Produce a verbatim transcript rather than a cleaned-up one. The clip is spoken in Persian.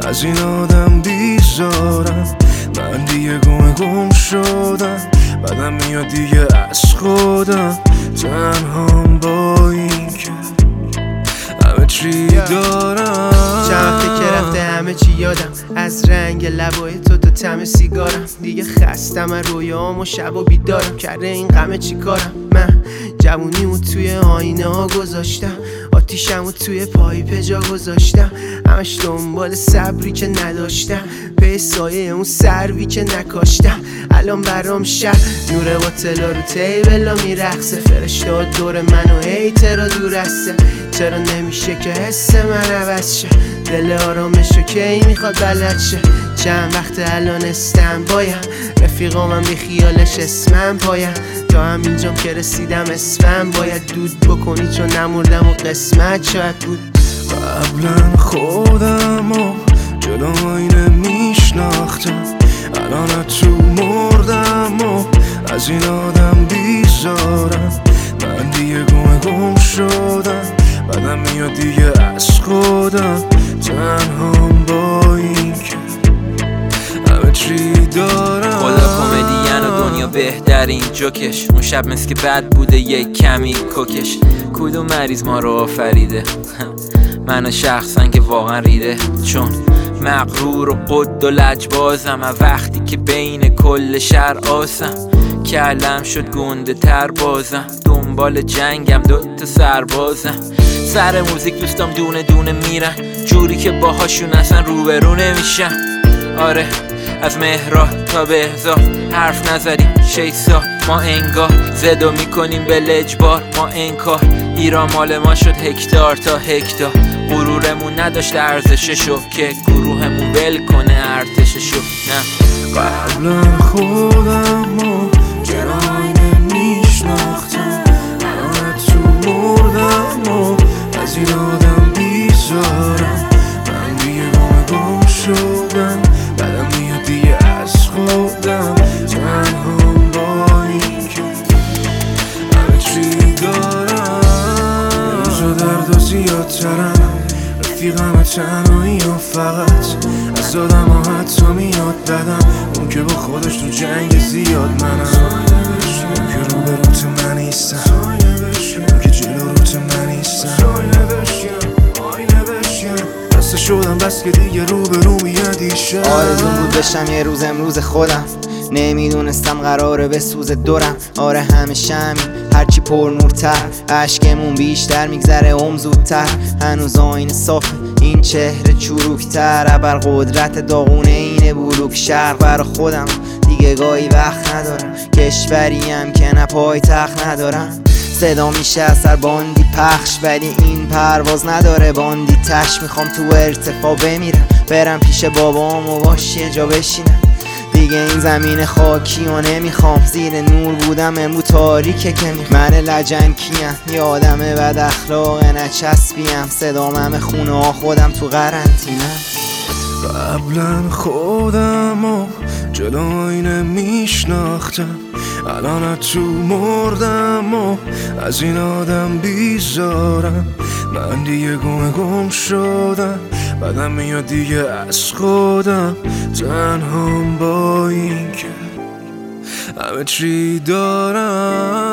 از این آدم بیزارم. من دیگه گم گم شدم، بعدم میاد دیگه از خودم. تنهام با این که همه چی دارم. چند وقته که رفته همه چی یادم، از رنگ لبای تو تا طعم سیگارم. دیگه خستم از رویام و شب و بیدارم. کرده این غمه چی کارم؟ من جوونیمو توی آینه ها گذاشتم، آتیشمو توی پایپ جا گذاشتم. همش دنبال صبری که نداشتم، به سایه اون سروی که نکاشتم. الان برام شب نور باطلا رو تیبلا میرقصه، فرشته دور منو هیترا دور هسته. چرا نمیشه که حس من عوض شه؟ دل آرامشو کی میخواد بلد شه؟ چند وقت الان استم بایم، رفیقا من بی خیالش اسمم پایم. تا همینجام که رسیدم اسمم باید دود بکنی، چون نمردم و قسمت شاید بود. قبلا خودم و جلو آینه میشناختم، الان تو مردم و از این آدم بیزارم. من دیگه گم گم شدم، بعدم میاد دیگه از خودم. تنهام با این که همه چی دارم. خدا کمدین و دنیا بهترین جوکش. اون شب مثل که بد بوده یک کمی کوکش. کدوم مریض ما رو آفریده؟ منو شخصا که واقعا ریده، چون مغرور و قد و لجبازم. وقتی که بین کل شهر آسم، کلم شد گنده تر بازم. دنبال جنگم دوتا سربازم. سر موزیک دوستام دونه دونه میرن، جوری که باهاشون اصلا روبرو نمیشن. آره از مهرا تا بهزاد حرف نزدیم شیسا، ما انگار زدو میکنیم به لجبار. ما انکار ایران مال ما شد هکتار تا هکتار. غرورمون نداشت ارزششو که گروهمون ول کنه ارتششو. نه قبلا خودم و جراینه میشناختم، الان تو مردم و از این آدم بیزارم. من دیگه گم گم شدم، بعدم میاد دیگه از خودم. تنهام با این که همه چی دارم. روزا درد و زیادترم، رفیقم تنهایی و فقط از آدم ها حتی میاد بدم. اون که با خودش تو جنگ زیاد منم، اون که رو به رو تو من نیستم، اون که جلو رو تو من نیستم. بسته شدم بس که دیگه رو به رو میادی شد. آرزون بود بشم یه روز امروز خودم، نمیدونستم قراره به سوز دورم. آره همیشه همین، هرچی پر نورتر عشقمون بیشتر میگذره ام زودتر. هنوز آینه صافه این چهره چروکتر، ابر قدرت داغونه اینه بروک. شرق برا خودم دیگه گاهی وقت ندارم، کشوریم که نه پای تخت ندارم. صدا میشه اثر باندی پخش، ولی این پرواز نداره باندی تش. میخوام تو ارتفاع بمیرم، برم پیش بابام و باش یه جا بشینم. دیگه این زمین خاکی و نمیخوام، زیر نور بودم امرو تاریکه که میخوام. من لجن کیم، یه آدم بد اخلاق نچسبیم. صدام همه خونه ها خودم تو قرنطینم. قبلا خودم و جلو آینه میشناختم، الان تو مردم و از این آدم بیزارم. من دیگه گم گم شدم، بعدم میاد دیگه از خودم. تنهام با این که همه چی دارم.